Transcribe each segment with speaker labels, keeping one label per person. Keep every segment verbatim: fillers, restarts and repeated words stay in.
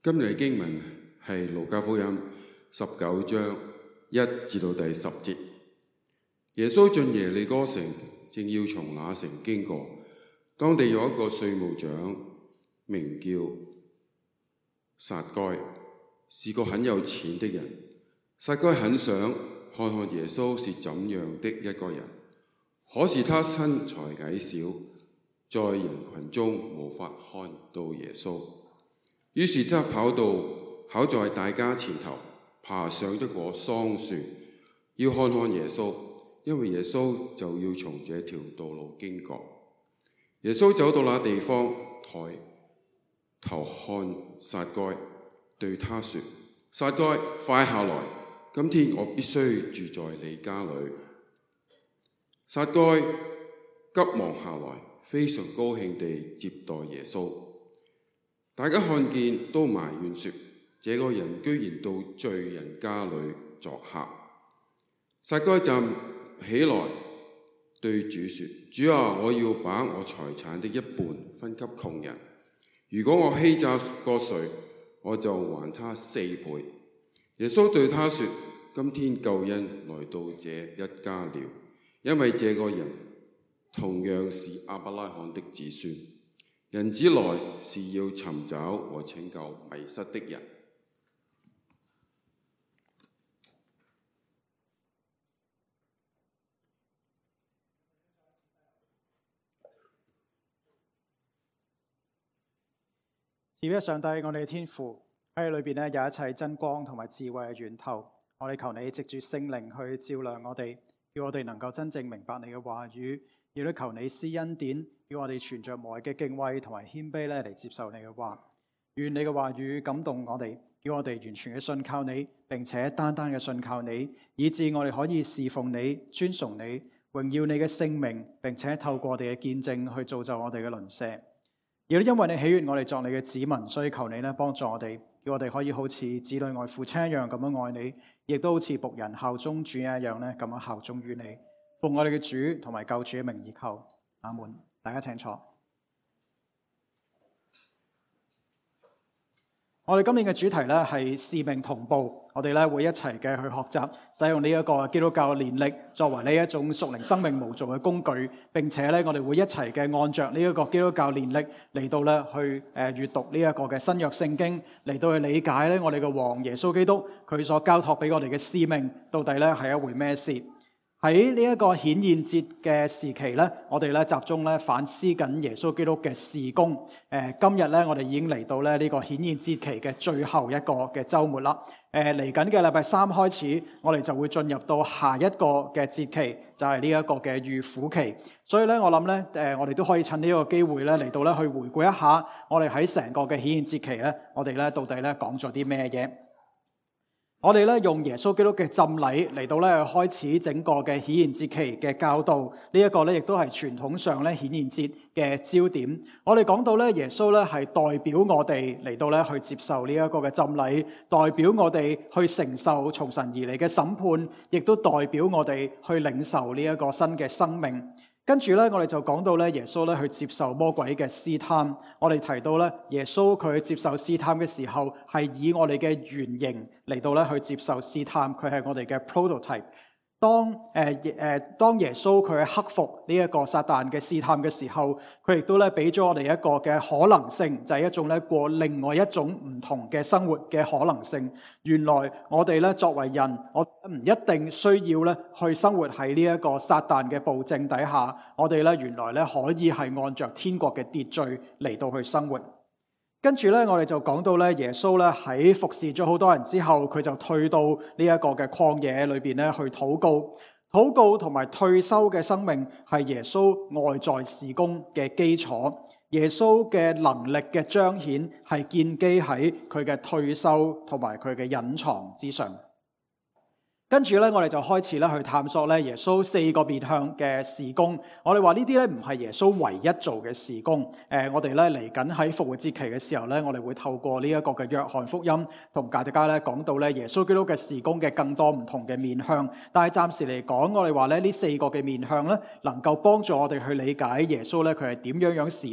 Speaker 1: 今日嘅經文係路加福音十九章一至到第十節。耶穌進耶利哥城，正要從那城經過，當地有一個稅務長，名叫撒該，是個很有錢的人。撒該很想看看耶穌是怎樣的一個人，可是他身材矮小，在人群中無法看到耶穌。於是他跑到跑在大家前頭，爬上一棵桑樹，要看看耶穌，因為耶穌就要從這條道路經過。耶穌走到那地方，抬頭看撒該，對他說：撒該，快下來，今天我必須住在你家裏。撒該急忙下來，非常高興地接待耶穌。大家看見都埋怨說：這個人居然到罪人家裏作客。撒該站起來對主說：主啊，我要把我財產的一半分給窮人。如果我欺詐過誰，我就還他四倍。耶穌對他說：今天救恩來到這一家了，因為這個人同樣是亞伯拉罕的子孫。人子來是要尋找和拯救迷失的人。
Speaker 2: 賜俾上帝，我哋嘅天父喺裏邊咧有一切真光同埋智慧嘅源頭。我哋求你藉住聖靈去照亮我哋，叫我哋能夠真正明白你嘅話語。亦都求你施恩典，叫我哋存着無畏嘅敬畏同埋謙卑咧嚟接受你嘅話。願你嘅話語感動我哋，叫我哋完全嘅信靠你，並且單單嘅信靠你，以致我哋可以侍奉你、尊崇你、榮耀你嘅聖名，並且透過我哋嘅見證去造就我哋嘅鄰舍。亦都因為你喜悅我哋作你嘅子民，所以求你咧幫助我哋，叫我哋可以好似子女愛父親一樣咁樣愛你，亦都好似僕人效忠主一樣咧咁樣效忠於你。奉我哋嘅主同埋救主嘅名義求，阿門。大家請坐。我哋今年嘅主題咧係使命同步，我哋咧會一齊嘅去學習，使用呢一個基督教年曆作為呢一種屬靈生命模造嘅工具，並且咧我哋會一齊嘅按着呢一個基督教年曆嚟到咧去誒閱讀呢一個嘅新約聖經，嚟到去理解咧我哋嘅王耶穌基督佢所交託俾我哋嘅使命到底咧係一回咩事。喺呢一個顯現節嘅時期咧，我哋咧集中咧反思緊耶穌基督嘅事工。誒，今日咧我哋已經嚟到咧呢個顯現節期嘅最後一個嘅週末啦。誒，嚟緊嘅禮拜三開始，我哋就會進入到下一個嘅節期，就係呢一個嘅預苦期。所以咧，我諗咧，誒，我哋都可以趁呢個機會咧嚟到咧去回顧一下，我哋喺成個嘅顯現節期咧，我哋咧到底咧講咗啲咩嘢？我哋咧用耶穌基督嘅浸禮嚟到咧開始整個嘅顯現節期嘅教導，呢一個咧亦都係傳統上咧顯現節嘅焦點。我哋講到咧耶穌咧係代表我哋嚟到咧去接受呢一個嘅浸禮，代表我哋去承受從神而嚟嘅審判，亦都代表我哋去領受呢一個新嘅生命。跟住咧，我哋就講到咧，耶穌咧去接受魔鬼嘅試探。我哋提到咧，耶穌佢接受試探嘅時候，係以我哋嘅原型嚟到咧去接受試探，佢係我哋嘅 prototype。當誒誒、呃、當耶穌佢克服呢一個撒旦嘅試探嘅時候，佢亦都咧俾咗我哋一個嘅可能性，就係、是、一種咧過另外一種唔同嘅生活嘅可能性。原來我哋咧作為人，我唔一定需要咧去生活喺呢一個撒旦嘅暴政底下，我哋咧原來咧可以係按着天國嘅秩序嚟到去生活。跟住咧，我哋就講到咧，耶穌咧喺服侍咗好多人之後，佢就退到呢一個嘅曠野裏邊咧去禱告。禱告同埋退休嘅生命係耶穌外在事工嘅基礎。耶穌嘅能力嘅彰顯係建基喺佢嘅退休同埋佢嘅隱藏之上。跟住咧，我哋就開始咧去探索咧耶穌四個面向嘅事工。我哋話呢啲咧唔係耶穌唯一做嘅事工。誒，我哋咧嚟緊喺復活節期嘅時候咧，我哋會透過呢一個嘅約翰福音同大家咧講到咧耶穌基督嘅事工嘅更多唔同嘅面向。但係暫時嚟講，我哋話咧呢四個嘅面向咧，能夠幫助我哋去理解耶穌咧佢係點樣樣侍奉，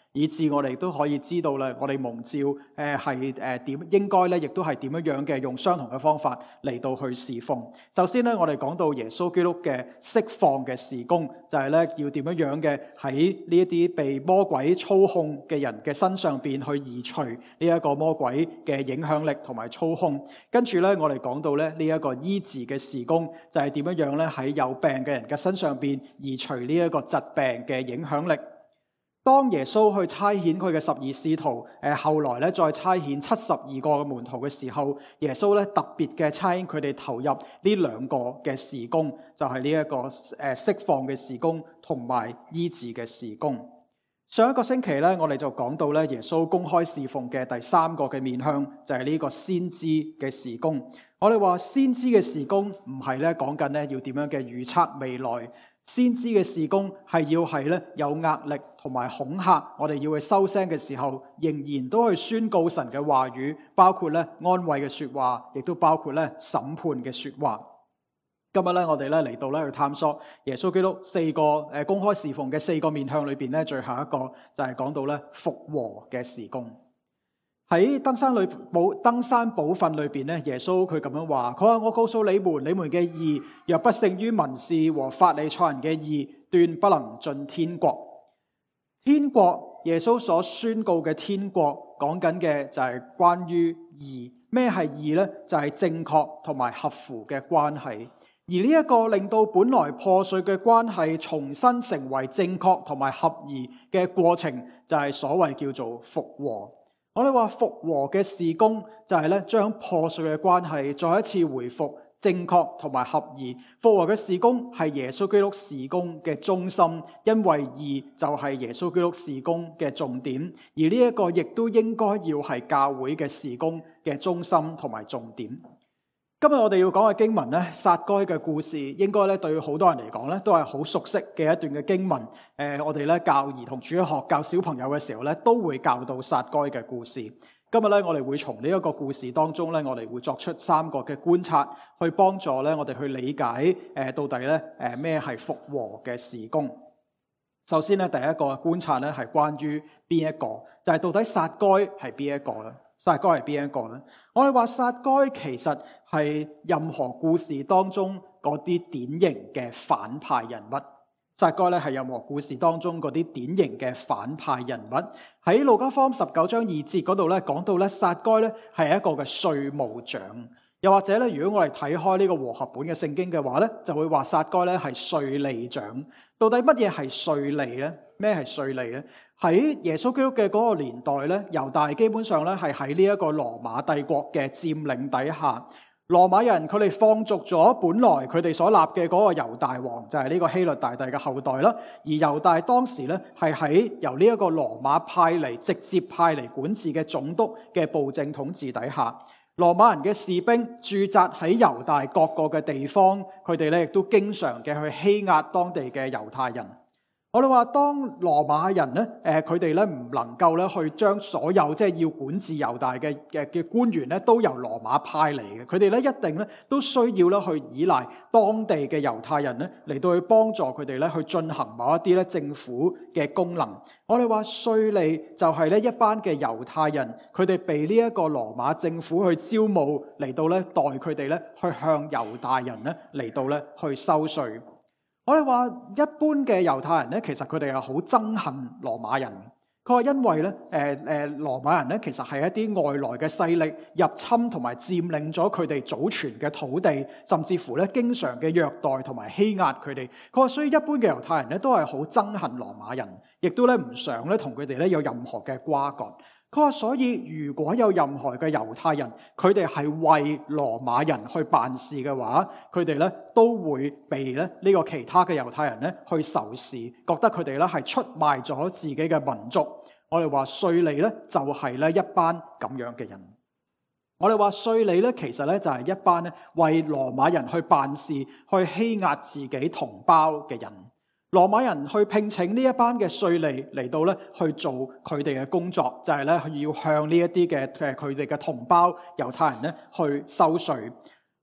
Speaker 2: 以致我哋都可以知道咧，我哋蒙召誒係誒點應該咧，亦都係點樣樣嘅用相同嘅方法嚟到去侍奉。首先咧，我哋講到耶穌基督嘅釋放嘅事工，就係咧要點樣樣嘅喺呢一啲被魔鬼操控嘅人嘅身上邊去移除呢一個魔鬼嘅影響力同埋操控。跟住咧，我哋講到咧呢一個醫治嘅事工，就係點樣樣咧喺有病嘅人嘅身上邊移除呢一個疾病嘅影響力。當耶穌去差遣佢嘅十二使徒，誒後來咧再差遣七十二個嘅門徒嘅時候，耶穌咧特別嘅差遣佢哋投入呢兩個嘅事工，就係呢一個誒釋放嘅事工同埋醫治嘅事工。上一個星期咧，我哋就講到咧耶穌公開侍奉嘅第三個嘅面向，就係呢個先知嘅事工。我哋話先知嘅事工唔係咧講緊咧要點樣嘅預測未來。先知嘅事工係要係咧有壓力同埋恐嚇，我哋要去收聲嘅時候，仍然都去宣告神嘅話語，包括咧安慰嘅說話，亦都包括咧審判嘅說話。今日咧我哋咧嚟到咧去探索耶穌基督四個誒公開侍奉嘅四個面向裏邊咧，最後一個就係講到咧復和嘅事工。喺登山裏寶登山寶訓裏邊咧，耶穌佢咁樣話：佢話我告訴你們，你們嘅義若不勝於文士和法利賽人嘅義，斷不能進天國。天國，耶穌所宣告嘅天國，講緊嘅就係關於義。咩係義呢？就係正確同埋合乎嘅關係。而呢一個令到本來破碎嘅關係重新成為正確同埋合宜嘅過程，就係所謂叫做復和。我哋話復和嘅事工就係咧將破碎嘅關係再一次回復正確同埋合宜。復和嘅事工係耶穌基督事工嘅中心，因為義就係耶穌基督事工嘅重點，而呢一個亦都應該要係教會嘅事工嘅中心同埋重點。今日我哋要講嘅經文咧，撒該嘅故事，應該咧對好多人嚟講咧都係好熟悉嘅一段嘅經文。誒，我哋咧教兒童主日學教小朋友嘅時候咧，都會教到撒該嘅故事。今日咧我哋會從呢一個故事當中咧，我哋會作出三個嘅觀察，去幫助咧我哋去理解誒到底咧誒咩係復和嘅事工。首先咧第一個觀察咧係關於邊一個，就係到底撒該係邊一個咧？撒該係邊一個呢？我哋話撒該其實係任何故事當中嗰啲典型嘅反派人物。撒該咧係任何故事當中嗰啲典型嘅反派人物。喺路加福音十九章二節嗰度咧講到咧，撒該咧係一個嘅稅務長。又或者咧，如果我哋睇開呢個和合本嘅聖經嘅話咧，就會話撒該咧係稅吏長。到底乜嘢係稅吏咧？咩係稅吏咧？喺耶穌基督嘅嗰個年代咧，猶大基本上咧係喺呢一個羅馬帝國嘅佔領底下。羅馬人佢哋放逐咗本來佢哋所立嘅嗰個猶大王，就係呢個希律大帝嘅後代啦。而猶大當時咧係喺由呢一個羅馬派嚟直接派嚟管治嘅總督嘅暴政統治底下。羅馬人嘅士兵駐紮喺猶大各個嘅地方，佢哋咧亦都經常嘅去欺壓當地嘅猶太人。我哋話當羅馬人咧，誒佢哋咧唔能夠咧去將所有即係要管治猶大嘅嘅嘅官員咧都由羅馬派嚟嘅，佢哋咧一定咧都需要咧去依賴當地嘅猶太人咧嚟到去幫助佢哋咧去進行某一啲咧政府嘅功能。我哋話稅吏就係咧一班嘅猶太人，佢哋被呢一個羅馬政府去招募嚟到咧代佢哋咧去向猶大人咧嚟到咧去收稅。我哋話一般嘅猶太人咧，其實佢哋係好憎恨羅馬人。佢話因為咧，誒誒羅馬人咧，其實係一啲外來嘅勢力入侵同埋佔領咗佢哋祖傳嘅土地，甚至乎咧經常嘅虐待同埋欺壓佢哋。佢話所以一般嘅猶太人咧都係好憎恨羅馬人，亦都咧唔想咧同佢哋咧有任何嘅瓜葛。佢話所以如果有任何嘅猶太人，佢哋係為羅馬人去辦事嘅話，佢哋咧都會被咧呢個其他嘅猶太人咧去仇視，覺得佢哋咧係出賣咗自己嘅民族。我哋話稅吏咧就係咧一班咁樣嘅人。我哋話稅吏咧其實咧就係一班咧為羅馬人去辦事，去欺壓自己同胞嘅人。羅馬人去聘請呢一班嘅稅吏嚟到咧去做佢哋嘅工作，就係咧要向呢一啲嘅誒佢哋嘅同胞猶太人咧去收稅。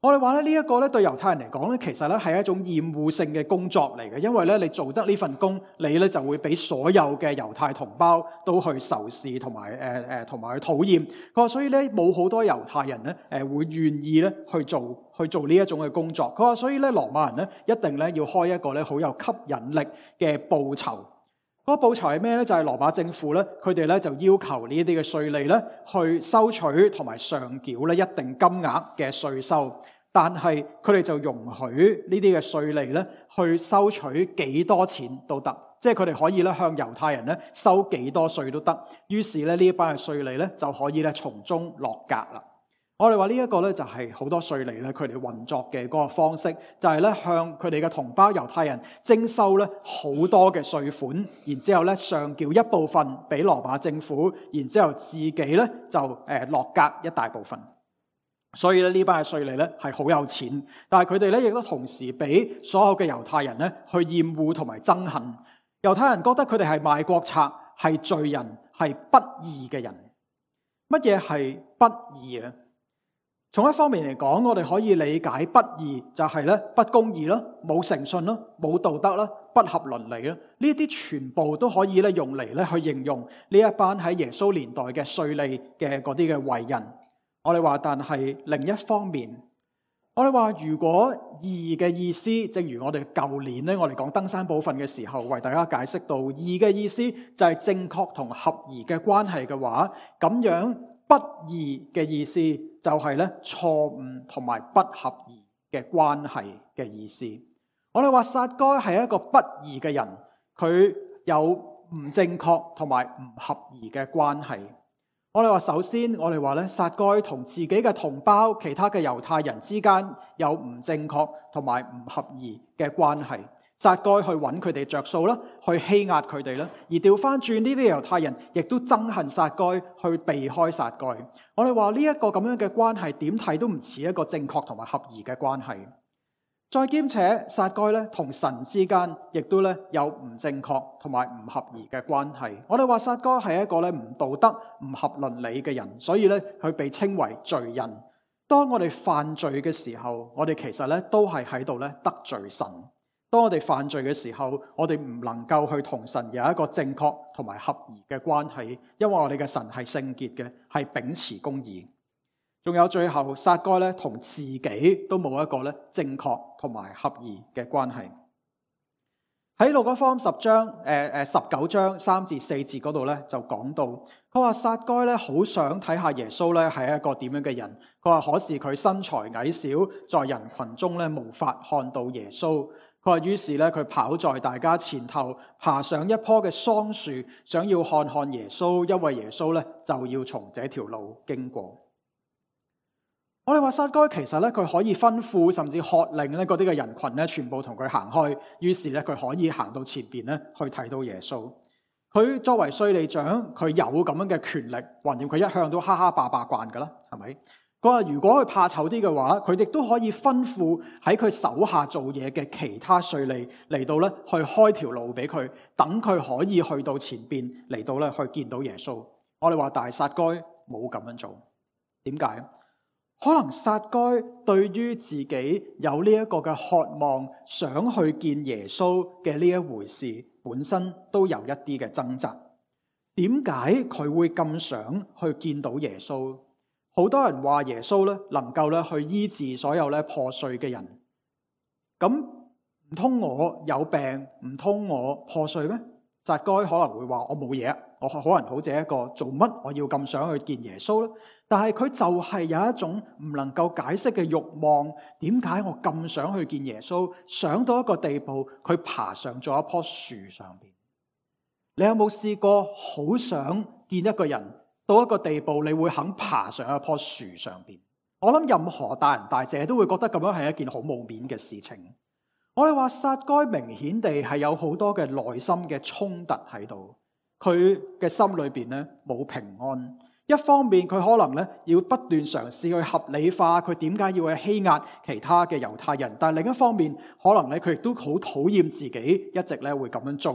Speaker 2: 我哋話咧呢一個咧對猶太人嚟講咧，其實咧係一種厭惡性嘅工作嚟嘅，因為咧你做得呢份工，你咧就會俾所有嘅猶太同胞都去仇視同埋誒誒同埋去討厭。佢話所以咧冇好多猶太人咧誒會願意咧去做去做呢一種嘅工作。佢話所以咧羅馬人咧一定咧要開一個咧好有吸引力嘅報酬。嗰個報酬係咩咧？就係羅馬政府咧，佢哋咧就要求呢一啲嘅稅吏咧去收取同埋上繳咧一定金額嘅稅收。但係佢哋就容許呢啲嘅稅吏咧去收取幾多錢都得，即係佢哋可以咧向猶太人咧收幾多稅都得。於是咧呢一班嘅稅吏咧就可以咧從中落格啦。我哋話呢一個咧就係好多稅吏咧佢哋運作嘅嗰個方式，就係咧向佢哋嘅同胞猶太人徵收咧好多嘅稅款，然之後咧上繳一部分俾羅馬政府，然之後自己咧就誒落格一大部分。所以咧呢班嘅稅吏咧係好有錢，但係佢哋咧亦都同時俾所有嘅猶太人咧去厭惡同埋憎恨。猶太人覺得佢哋係賣國賊，係罪人，係不義嘅人。乜嘢係不義啊？從一方面嚟講，我哋可以理解不義就係咧不公義啦、冇誠信啦、冇道德啦、不合倫理啦。呢啲全部都可以咧用嚟咧去形容呢一班喺耶穌年代嘅稅吏嘅嗰啲嘅為人。我哋話，但係另一方面，我哋話如果義嘅意思，正如我哋舊年咧，我哋講登山寶訓嘅時候，為大家解釋到義嘅意思就係正確同合宜嘅關係嘅話，咁樣不義嘅意思就係咧錯誤同埋不合宜嘅關係嘅意思。我哋話撒該係一個不義嘅人，佢有唔正確同埋唔合宜嘅關係。我哋話首先，我哋話咧，撒該同自己嘅同胞、其他嘅猶太人之間有唔正確同埋唔合宜嘅關係。撒該去揾佢哋着數啦，去欺壓佢哋啦，而調翻轉呢啲猶太人亦都憎恨撒該，去避開撒該。我哋話呢一個咁樣嘅關係，點睇都唔似一個正確同埋合宜嘅關係。再兼且撒該咧同神之間亦都咧有唔正確同埋唔合宜嘅關係。我哋話撒該係一個咧唔道德、唔合倫理嘅人，所以咧佢被稱為罪人。當我哋犯罪嘅時候，我哋其實咧都係喺度咧得罪神。當我哋犯罪嘅時候，我哋唔能夠去同神有一個正確同埋合宜嘅關係，因為我哋嘅神係聖潔嘅，係秉持公義。仲有最後，撒該咧同自己都冇一個咧正確同埋合宜嘅關係。喺路加福音十章誒誒十九章三至四節嗰度咧就講到，佢話撒該咧好想睇下耶穌咧係一個點樣嘅人。佢話可是佢身材矮小，在人群中咧無法看到耶穌。佢話於是咧佢跑在大家前頭，爬上一棵嘅桑樹，想要看看耶穌，因為耶穌咧就要從這條路經過。我哋話撒該其實咧佢可以吩咐甚至喝令咧嗰啲嘅人群咧全部同佢行開，於是咧佢可以行到前邊咧去睇到耶穌。佢作為稅吏長，佢有咁樣嘅權力，橫掂佢一向都哈哈霸霸慣噶啦，係咪？佢話如果佢怕醜啲嘅話，佢亦都可以吩咐喺佢手下做嘢嘅其他稅吏嚟到咧去開條路俾佢，等佢可以去到前邊嚟到咧去見到耶穌。我哋話大撒該冇咁樣做，點解？可能撒該對於自己有呢一個嘅渴望，想去見耶穌嘅呢一回事，本身都有一啲嘅掙扎。點解佢會咁想去見到耶穌？好多人話耶穌咧能夠咧去醫治所有咧破碎嘅人，咁唔通我有病，唔通我破碎咩？撒該可能會話我冇嘢，我可能好似一個做乜我要咁想去見耶穌咧？但係佢就係有一種唔能夠解釋嘅慾望。點解我咁想去見耶穌？想到一個地步，佢爬上咗一棵樹上邊。你有冇試過好想見一個人到一個地步，你會肯爬上一棵樹上邊？我諗任何大人大姐都會覺得咁樣係一件好冇面嘅事情。我哋話撒該明顯地係有好多嘅內心嘅衝突喺度，佢嘅心裏邊咧冇平安。一方面佢可能咧要不斷嘗試去合理化佢點解要去欺壓其他嘅猶太人，但係另一方面可能咧佢亦都好討厭自己一直咧會咁樣做。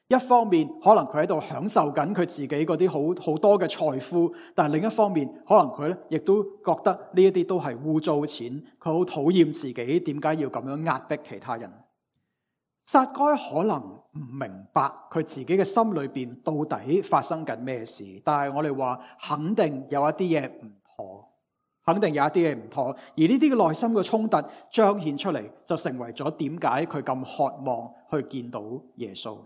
Speaker 2: 一方面可能佢喺度享受緊佢自己嗰啲好好多嘅財富，但係另一方面可能佢咧亦都覺得呢一啲都係污糟錢，佢好討厭自己點解要咁樣壓迫其他人。撒該可能唔明白佢自己嘅心裏邊到底發生緊咩事，但係我哋話肯定有一啲嘢唔妥，肯定有一啲嘢唔妥，而呢啲嘅內心嘅衝突彰顯出嚟，就成為咗點解佢咁渴望去見到耶穌。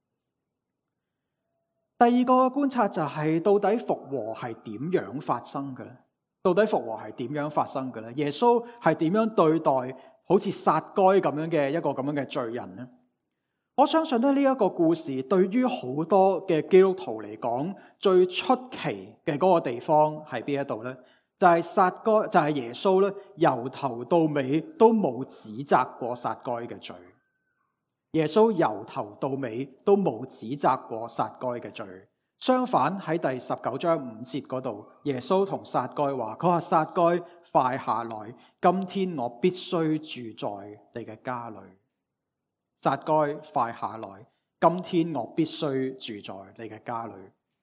Speaker 2: 第二個觀察就係到底復和係點樣發生嘅咧？到底復和係點樣發生嘅咧？耶穌係點樣對待好似撒該咁樣嘅一個咁樣嘅罪人呢？我相信咧呢一個故事對於好多嘅基督徒嚟講，最出奇嘅嗰個地方係邊一度呢？就係撒該，就係耶穌咧由頭到尾都冇指責過撒該嘅罪。耶穌由頭到尾都冇指責過撒該嘅罪，相反喺第十九章五節嗰度，耶穌同撒該話：佢話撒該，快下來，今天我必須住在你嘅家裏。撒該，快下來，今天我必須住在你嘅家裏。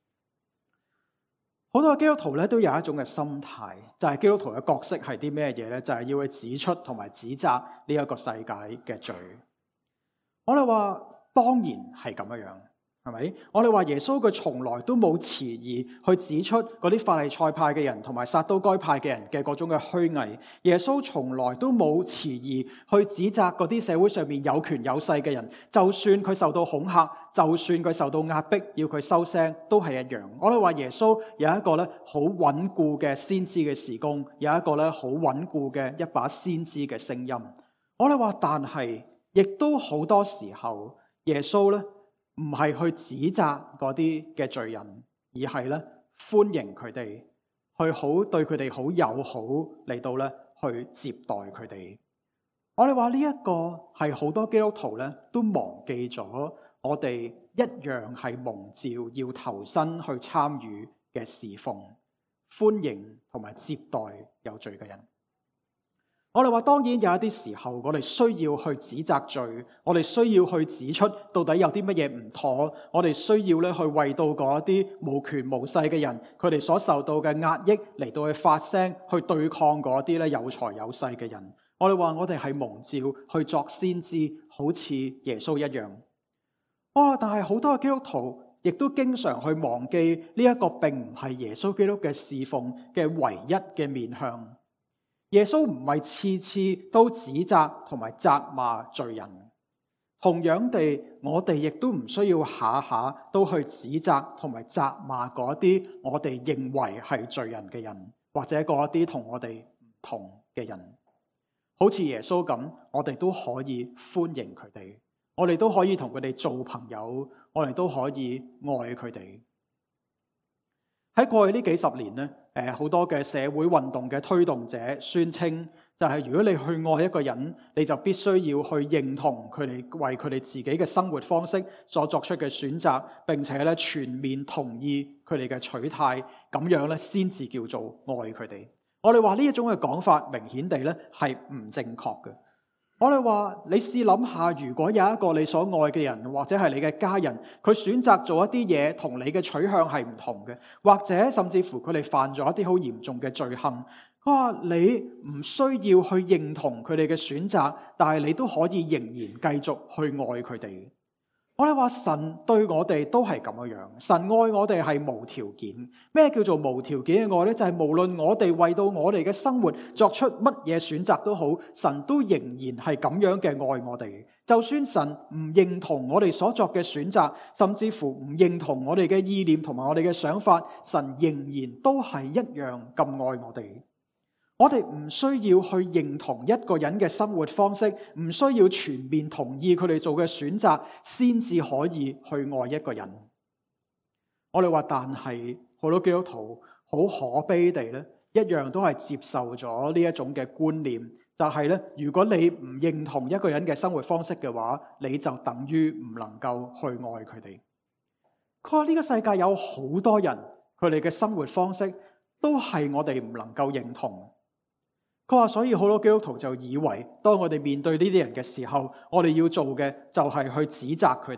Speaker 2: 好多基督徒咧都有一種嘅心態，就係基督徒嘅角色係啲咩嘢咧？就係要去指出同埋指責呢一個世界嘅罪。我哋話當然係咁樣樣，係咪？我哋話耶穌佢從來都冇遲疑去指出嗰啲法利賽派嘅人同埋撒都該派嘅人嘅嗰種嘅虛偽。耶穌從來都冇遲疑去指責嗰啲社會上面有權有勢嘅人，就算佢受到恐嚇，就算佢受到壓迫，要佢收聲都係一樣。我哋話耶穌有一個咧好穩固嘅先知嘅事工，有一個咧好穩固嘅一把先知嘅聲音。我哋話但係。亦都好多時候，耶穌咧唔係去指責嗰啲嘅罪人，而係咧歡迎佢哋，去好對佢哋好友好嚟到咧去接待佢哋。我哋話呢一個係好多基督徒咧都忘記咗，我哋一樣係蒙召要投身去參與嘅侍奉，歡迎同埋接待有罪嘅人。我哋話當然有一啲時候，我哋需要去指責罪，我哋需要去指出到底有啲乜嘢唔妥，我哋需要咧去為到嗰啲無權無勢嘅人，佢哋所受到嘅壓抑嚟到去發聲，去對抗嗰啲咧有財有勢嘅人。我哋話我哋係蒙召去作先知，好似耶穌一樣。哦，但係好多嘅基督徒亦都經常去忘記呢一個並唔係耶穌基督嘅侍奉嘅唯一嘅面向。耶穌唔係次次都指責同埋責罵罪人，同樣地，我哋亦都唔需要下下都去指責同埋責罵嗰啲我哋認為係罪人嘅人，或者嗰啲同我哋唔同嘅人。好似耶穌咁，我哋都可以歡迎佢哋，我哋都可以同佢哋做朋友，我哋都可以愛佢哋。喺過去呢幾十年咧，誒好多嘅社會運動嘅推動者宣稱，就係如果你去愛一個人，你就必須要去認同佢哋為佢哋自己嘅生活方式所作出嘅選擇，並且咧全面同意佢哋嘅取態，咁樣咧先至叫做愛佢哋。我哋話呢一種嘅講法，明顯地咧係唔正確嘅。我哋話你試諗下，如果有一個你所愛嘅人，或者係你嘅家人，佢選擇做一啲嘢同你嘅取向係唔同嘅，或者甚至乎佢哋犯咗一啲好嚴重嘅罪行，佢話你唔需要去認同佢哋嘅選擇，但係你都可以仍然繼續去愛佢哋。我哋話神對我哋都係咁樣樣，神愛我哋係無條件。咩叫做無條件嘅愛呢？就係無論我哋為到我哋嘅生活作出乜嘢選擇都好，神都仍然係咁樣嘅愛我哋。就算神唔認同我哋所作嘅選擇，甚至乎唔認同我哋嘅意念同埋我哋嘅想法，神仍然都係一樣咁愛我哋。我哋唔需要去認同一個人嘅生活方式，唔需要全面同意佢哋做嘅選擇，先至可以去愛一個人。我哋話，但係好多基督徒好可悲地咧，一樣都係接受咗呢一種嘅觀念，就係咧，如果你唔認同一個人嘅生活方式嘅話，你就等於唔能夠去愛佢哋。佢話呢個世界有好多人，佢哋嘅生活方式都係我哋唔能夠認同。佢話，所以好多基督徒就以為，當我哋面對呢啲人嘅時候，我哋要做嘅就係去指責佢哋，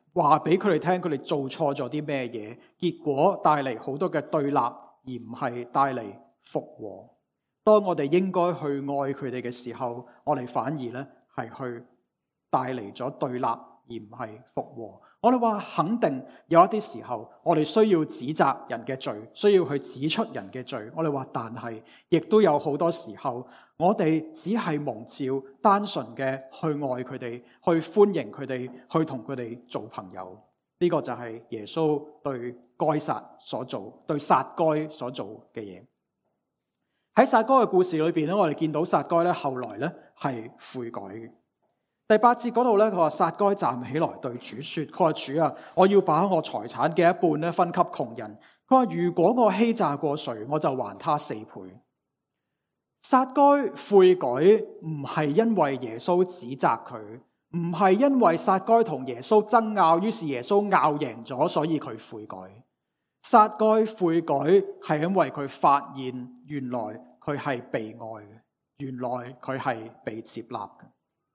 Speaker 2: 話俾佢哋聽佢哋做錯咗啲咩嘢，結果帶嚟好多嘅對立，而唔係帶嚟復和。當我哋應該去愛佢哋嘅時候，我哋反而咧係去帶嚟咗對立，而唔係復和。我哋話肯定有一啲時候，我哋需要指責人嘅罪，需要去指出人嘅罪。我哋話，但係亦都有好多時候，我哋只係蒙召，單純嘅去愛佢哋，去歡迎佢哋，去同佢哋做朋友。呢個就係耶穌對該撒所做，對撒該所做嘅嘢。喺撒該嘅故事裏邊咧，我哋見到撒該咧後來咧係悔改嘅。第八節嗰度咧，佢話撒該站起來對主說：佢話主啊，我要把我財產嘅一半咧分給窮人。佢話如果我欺詐過誰，我就還他四倍。撒該悔改唔係因為耶穌指責佢，唔係因為撒該同耶穌爭拗，於是耶穌拗贏咗，所以佢悔改。撒該悔改係因為佢發現原來佢係被愛嘅，原來佢係被接納嘅。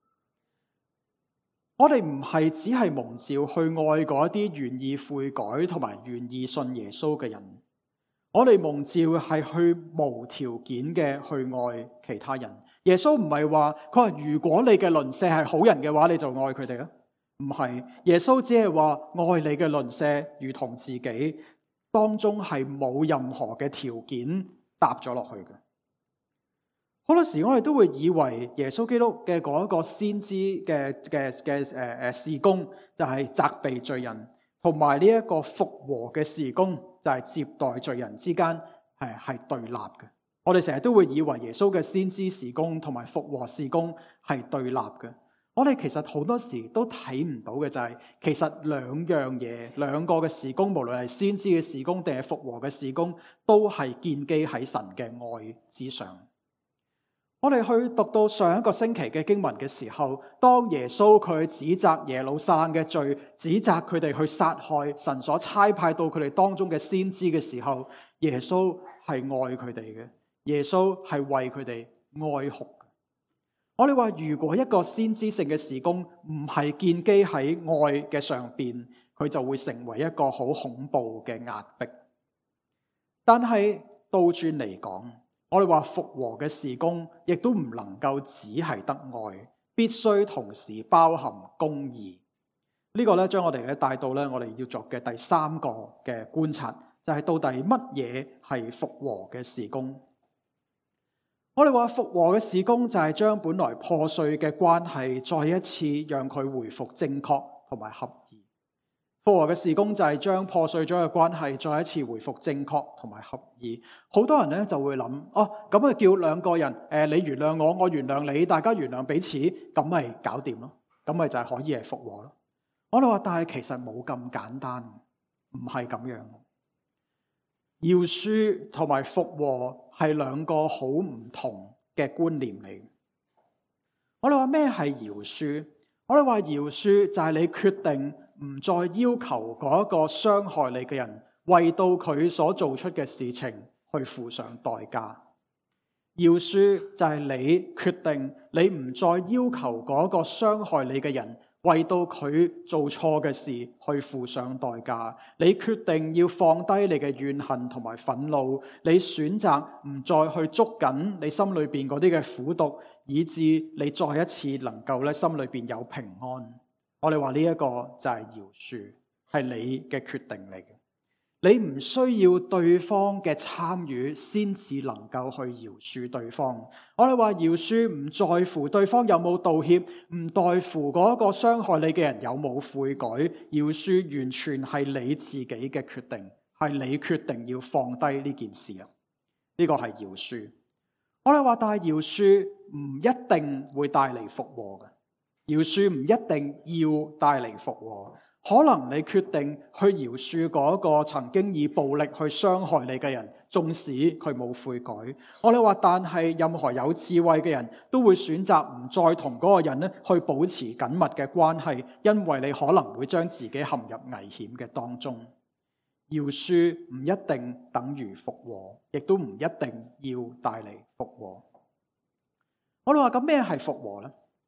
Speaker 2: 我哋唔係只係蒙召去愛嗰啲願意悔改同埋願意信耶穌嘅人，我哋蒙召係去無條件嘅去愛其他人。耶穌唔係話，佢話如果你嘅鄰舍係好人嘅話，你就愛佢哋啦。唔係，耶穌只係話愛你嘅鄰舍如同自己，當中係冇任何嘅條件搭咗落去嘅。好多時我哋都會以為耶穌基督嘅嗰一個先知嘅嘅嘅誒誒事工就係責備罪人，同埋呢一個復和嘅事工就係接待罪人之間係係對立嘅。我哋成日都會以為耶穌嘅先知事工同埋復和事工係對立嘅。我哋其實好多時都睇唔到嘅就係，其實兩樣嘢，兩個嘅事工，無論係先知嘅事工定係復和嘅事工，都係建基喺神嘅愛之上。我哋去讀到上一個星期嘅經文嘅時候，當耶穌佢指責耶路撒冷嘅罪，指責佢哋去殺害神所差派到佢哋當中嘅先知嘅時候，耶穌係愛佢哋嘅，耶穌係為佢哋哀哭嘅。我哋話，如果一個先知性嘅事工唔係建基喺愛嘅上邊，佢就會成為一個好恐怖嘅壓迫。但係倒轉嚟講，我哋話復和嘅事工，亦都唔能夠只係得愛，必須同時包含公義。呢個咧將我哋咧帶到咧我哋要做嘅第三個嘅觀察，就係到底乜嘢係復和嘅事工？我哋話復和嘅事工就係將本來破碎嘅關係再一次讓佢回復正確同埋合宜。復和嘅事工就係將破碎咗嘅關係再一次回復正確同埋合宜。好多人咧就會諗，哦，咁啊叫兩個人，誒，你原諒我，我原諒你，大家原諒彼此，咁咪搞掂咯，咁咪就係可以係復和咯。我哋話，但係其實冇咁簡單，唔係咁樣。饒恕同埋復和係兩個好唔同嘅觀念嚟。我哋話咩係饒恕？我哋話饒恕就係你決定唔再要求嗰一個傷害你嘅人為到佢所做出嘅事情去付上代價。饒恕就係你決定你唔再要求嗰個傷害你嘅人為到佢做錯嘅事去付上代價。你決定要放低你嘅怨恨同埋憤怒，你選擇唔再去捉緊你心裏邊嗰啲嘅苦毒，以致你再一次能夠咧心裏邊有平安。我哋話呢一個就係饒恕，係你嘅決定嚟嘅。你唔需要對方嘅參與先至能夠去饒恕對方。我哋話饒恕唔在乎對方有冇道歉，唔在乎嗰個傷害你嘅人有冇悔改。饒恕完全係你自己嘅決定，係你決定要放低呢件事啊。呢個係饒恕。我哋話，但係饒恕唔一定會帶嚟復和嘅。饒恕唔一定要帶嚟復和，可能你決定去饒恕嗰個曾經以暴力去傷害你嘅人，縱使佢冇悔改。我哋話，但係任何有智慧嘅人都會選擇唔再同嗰個人咧去保持緊密嘅關係，因為你可能會將自己陷入危險嘅當中。饒恕唔一定等於復和，亦都唔一定要帶嚟復和。我哋話，咁咩係復和呢？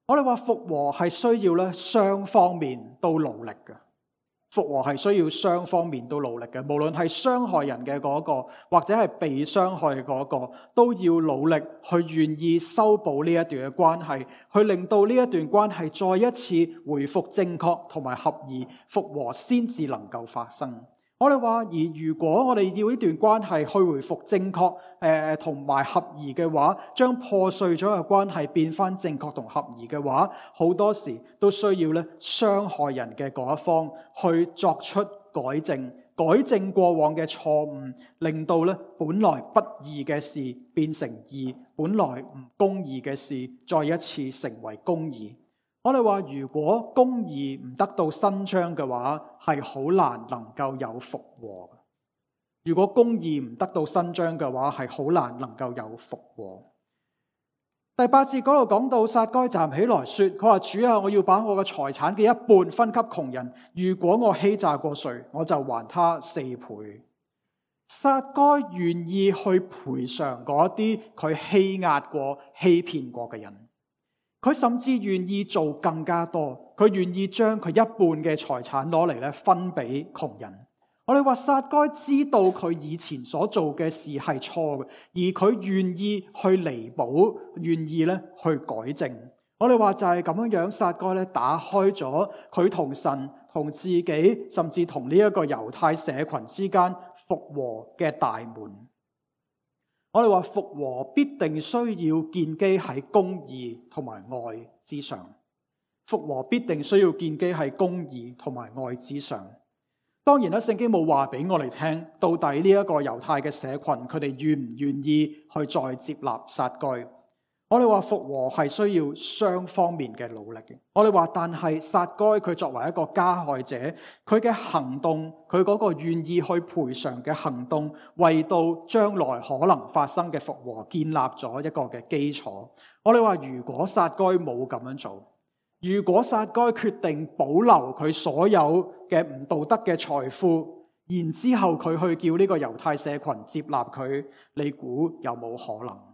Speaker 2: 我哋話復和係需要咧雙方面都努力嘅。復和係需要雙方面都努力嘅，無論係傷害人嘅嗰個，或者係被傷害嘅嗰個，都要努力去願意修補呢一段嘅關係，去令到呢一段關係再一次回復正確同埋合宜，復和先至能夠發生。我哋話，而如果我哋要呢段關係去回復正確，誒同埋合宜嘅話，將破碎咗嘅關係變翻正確同合宜嘅話，好多時都需要咧傷害人嘅嗰一方去作出改正，改正過往嘅錯誤，令到咧本來不義嘅事變成義，本來唔公義嘅事再一次成為公義。我哋話，如果公義唔得到伸張嘅話，係好難能夠有復和。如果公義唔得到伸張嘅話，係好難能夠有復和。第八節嗰度講到撒該站起來說，佢話，主啊，我要把我嘅財產嘅一半分給窮人，如果我欺詐過誰，我就還他四倍。撒該願意去賠償嗰啲佢欺壓過、欺騙過嘅人。佢甚至願意做更加多，佢願意將佢一半嘅財產攞嚟咧分俾窮人。我哋話撒該知道佢以前所做嘅事係錯嘅，而佢願意去彌補，願意咧去改正。我哋話就係咁樣樣，撒該咧打開咗佢同神、同自己，甚至同呢一個猶太社群之間復和嘅大門。我哋話復和必定需要建基喺公義同埋愛之上，復和必定需要建基喺公義同埋愛之上。當然啦，聖經冇話俾我哋聽，到底呢一個猶太嘅社群佢哋願唔願意去再接納撒該。我哋話復和係需要雙方面嘅努力嘅。我哋話，但係撒該佢作為一個加害者，佢嘅行動，佢嗰個願意去賠償嘅行動，為到將來可能發生嘅復和建立咗一個嘅基礎。我哋話，如果撒該冇咁樣做，如果撒該決定保留佢所有嘅唔道德嘅財富，然之後佢去叫呢個猶太社群接納佢，你估有冇可能？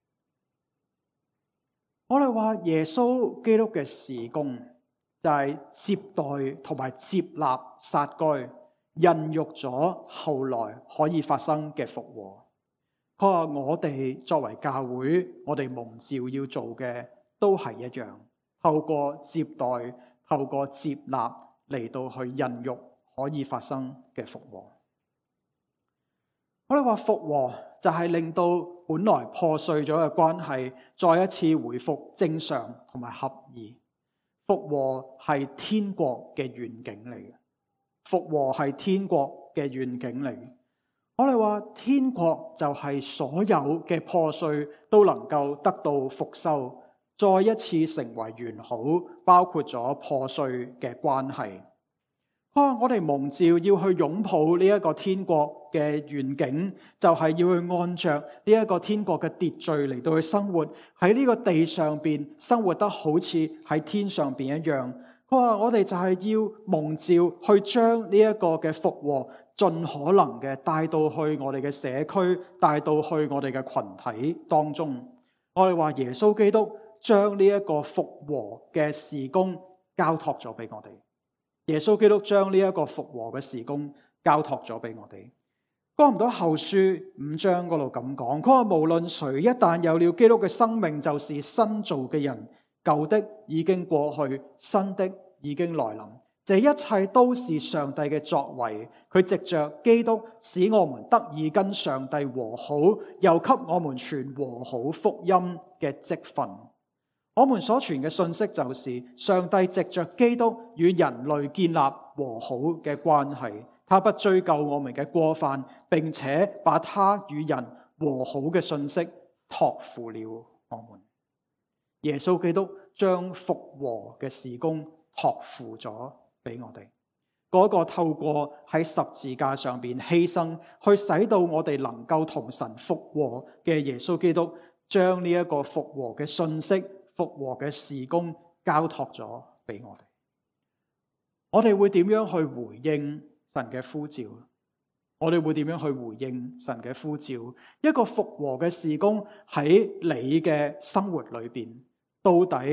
Speaker 2: 我哋話耶穌基督嘅事工就係接待同埋接納撒該，孕育咗後來可以發生嘅復和。佢話我哋作為教會，我哋蒙召要做嘅都係一樣，透過接待、透過接納嚟到去孕育可以發生嘅復和。我哋話復和就係令到本來破碎咗嘅關係再一次回復正常同埋合宜。復和係天國嘅願景嚟嘅，復和係天國嘅願景嚟。我哋話天國就係所有嘅破碎都能夠得到復修，再一次成為完好，包括咗破碎嘅關係。啊！我哋蒙召要去擁抱呢一個天國嘅願景，就係要去按着呢一個天國嘅秩序嚟到去生活，喺呢個地上邊生活得好似喺天上邊一樣。佢話我哋就係要蒙召去將呢一個嘅復和盡可能嘅帶到去我哋嘅社區，帶到去我哋嘅群體當中。我哋話耶穌基督將呢一個復和嘅事工交託咗俾我哋。耶穌基督將呢一個復和嘅事工交託咗俾我哋。哥林多後書五章嗰度咁講，佢話無論誰一旦有了基督嘅生命，就是新造嘅人，舊的已經過去，新的已經來臨。這一切都是上帝嘅作為，佢藉着基督使我們得以跟上帝和好，又給我們傳和好福音嘅職分。我們所傳嘅信息就是上帝藉着基督與人類建立和好嘅關係，他不追究我們嘅過犯，並且把他與人和好嘅信息託付了我們。耶穌基督將復和嘅事工託付咗俾我哋，嗰個透過喺十字架上邊犧牲，去使到我哋能夠同神復和嘅耶穌基督，將呢一個復和嘅信息、復和嘅事工交託咗俾我哋。我哋會點樣去回應神嘅呼召？我哋會點樣去回應神嘅呼召？一個復和嘅事工喺你嘅生活裏邊，到底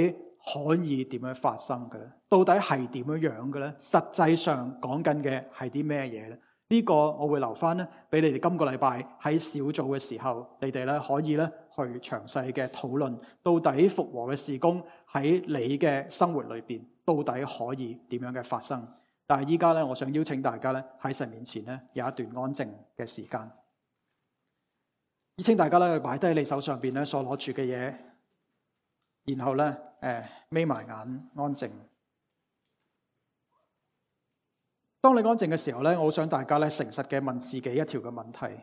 Speaker 2: 可以點樣發生嘅咧？到底係點樣樣嘅咧？實際上講緊嘅係啲咩嘢咧？呢個我會留翻咧，俾你哋今個禮拜喺小組嘅時候，你哋咧可以咧去詳細嘅討論，到底復和嘅事工喺你嘅生活裏邊，到底可以點樣嘅發生？但係依家咧，我想邀請大家咧喺神面前咧有一段安靜嘅時間，邀請大家咧去擺低你手上邊咧所攞住嘅嘢，然後咧誒眯埋眼安靜。當你安靜嘅時候咧，我想大家咧誠實嘅問自己一條嘅問題，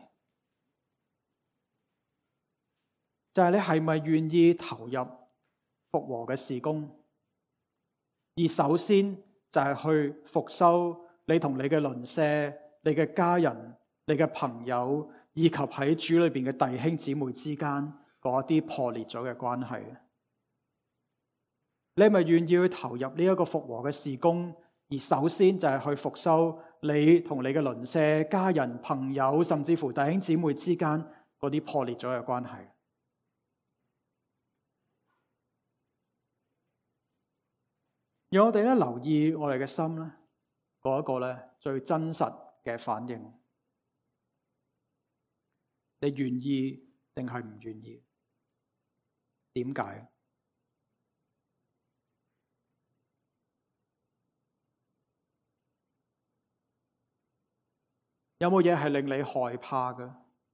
Speaker 2: 就係你係咪願意投入復和嘅事工？而首先就係去復修你同你嘅鄰舍、你嘅家人、你嘅朋友，以及喺主裏邊嘅弟兄姊妹之間嗰啲破裂咗嘅關係。你係咪願意去投入呢一個復和嘅事工？而首先就係去復修你同你嘅鄰舍、家人、朋友，甚至乎弟兄姊妹之間嗰啲破裂咗嘅關係。讓我哋咧留意我哋嘅心咧，嗰一個咧最真實嘅反應。你願意定係唔願意？點解？有冇嘢係令你害怕嘅？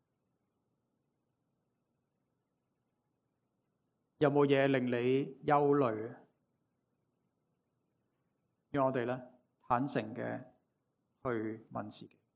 Speaker 2: 有冇嘢令你憂慮？讓我哋咧坦誠嘅去問自己。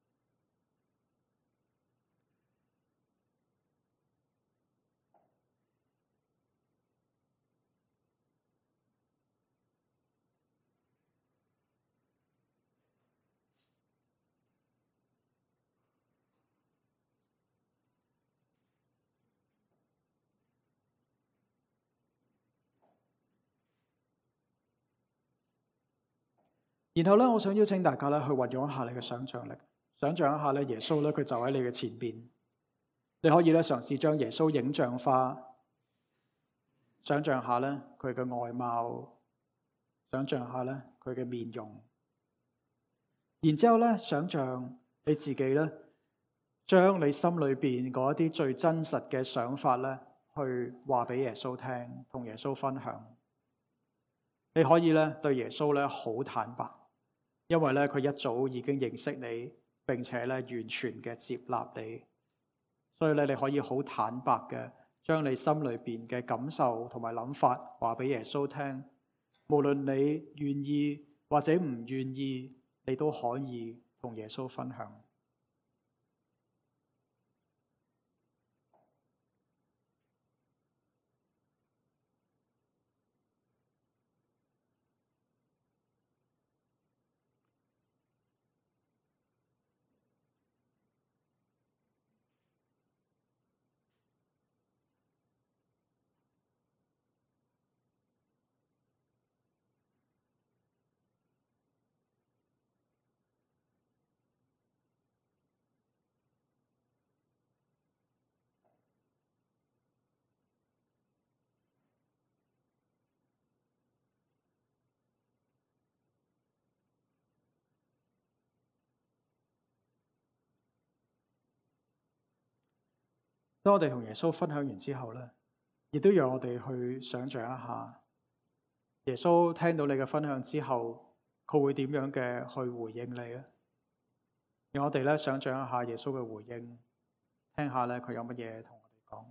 Speaker 2: 然後咧，我想邀請大家咧去運用一下你嘅想像力，想像一下咧耶穌咧佢就喺你嘅前邊，你可以咧嘗試將耶穌影像化，想像下咧佢嘅外貌，想像下咧佢嘅面容，然之後咧想像你自己咧將你心裏邊嗰一啲最真實嘅想法咧去話俾耶穌聽，同耶穌分享。你可以咧對耶穌咧好坦白。因為咧，佢一早已經認識你，並且咧完全嘅接納你，所以咧你可以好坦白嘅將你心裏邊嘅感受同埋諗法話俾耶穌聽。無論你願意或者唔願意，你都可以同耶穌分享。當我哋同耶穌分享完之後咧，亦都讓我哋去想像一下，耶穌聽到你嘅分享之後，佢會點樣嘅去回應你咧？讓我哋咧想像一下耶穌嘅回應，聽下咧佢有乜嘢同我哋講。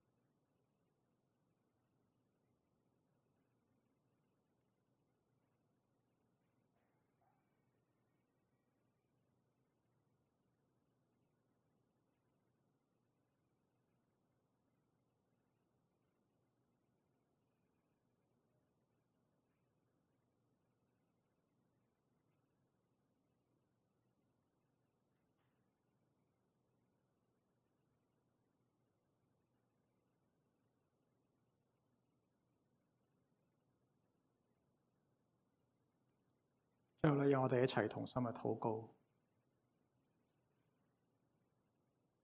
Speaker 2: 最後咧，讓我哋一齊同心嘅禱告。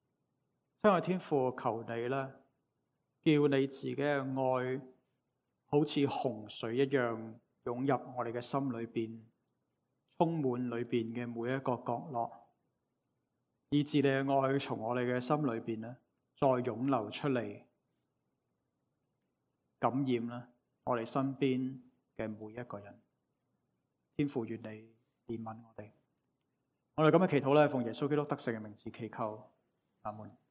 Speaker 2: 親愛天父，求你咧，叫你自己嘅愛好似洪水一樣湧入我哋嘅心裏邊，充滿裏邊嘅每一個角落，以致你嘅愛從我哋嘅心裏邊咧，再湧流出嚟，感染啦我哋身邊嘅每一個人。天父，願你憐憫我哋。我哋今日祈禱咧，奉耶穌基督得勝嘅名字祈求，阿門。